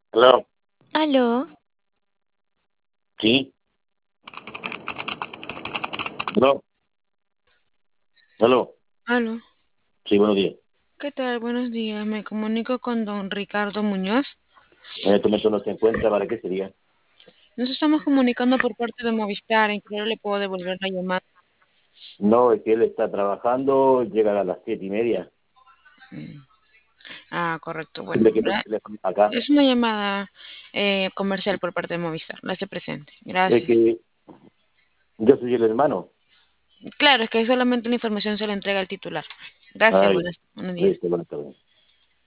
Aló, Aló, sí, aló, aló, aló. sí, buenos días. ¿Qué tal? Buenos días. Me comunico con don Ricardo Muñoz. En este momento no se encuentra, ¿para qué sería? Nos estamos comunicando por parte de Movistar. ¿En qué hora le puedo devolver la llamada? No, es que él está trabajando, llega a las 7:30. Ah, correcto. ¿Quién Bueno, le quiere el teléfono acá? es una llamada comercial por parte de Movistar. La hace presente. Es Gracias. que yo soy el hermano. Claro, es que solamente la información se le entrega al titular. Gracias. Ay, Buenos días. listo, buenas tardes.